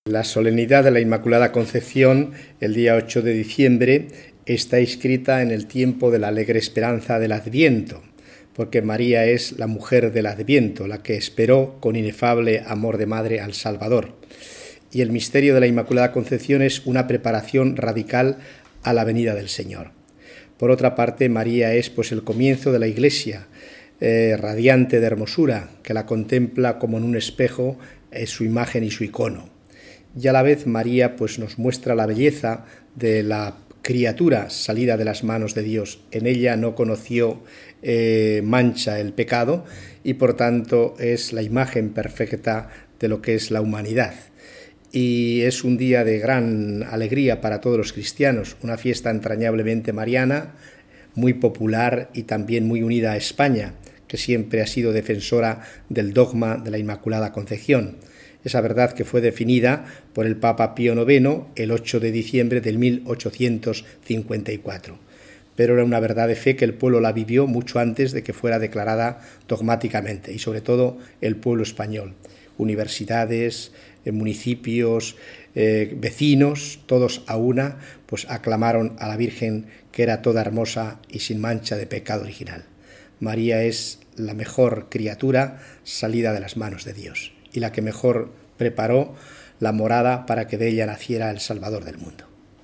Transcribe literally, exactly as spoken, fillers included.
La solemnidad de la Inmaculada Concepción, el día ocho de diciembre, está inscrita en el tiempo de la alegre esperanza del Adviento, porque María es la mujer del Adviento, la que esperó con inefable amor de madre al Salvador. Y el misterio de la Inmaculada Concepción es una preparación radical a la venida del Señor. Por otra parte, María es pues el comienzo de la Iglesia, eh, radiante de hermosura, que la contempla como en un espejo eh, su imagen y su icono. Y a la vez María pues nos muestra la belleza de la criatura salida de las manos de Dios. En ella no conoció eh, mancha el pecado y por tanto es la imagen perfecta de lo que es la humanidad. Y es un día de gran alegría para todos los cristianos, una fiesta entrañablemente mariana, muy popular y también muy unida a España, que siempre ha sido defensora del dogma de la Inmaculada Concepción. Esa verdad que fue definida por el Papa Pío noveno el ocho de diciembre del mil ochocientos cincuenta y cuatro. Pero era una verdad de fe que el pueblo la vivió mucho antes de que fuera declarada dogmáticamente, y sobre todo el pueblo español. Universidades, eh, municipios, eh, vecinos, todos a una, pues aclamaron a la Virgen que era toda hermosa y sin mancha de pecado original. María es la mejor criatura salida de las manos de Dios y la que mejor preparó la morada para que de ella naciera el Salvador del mundo.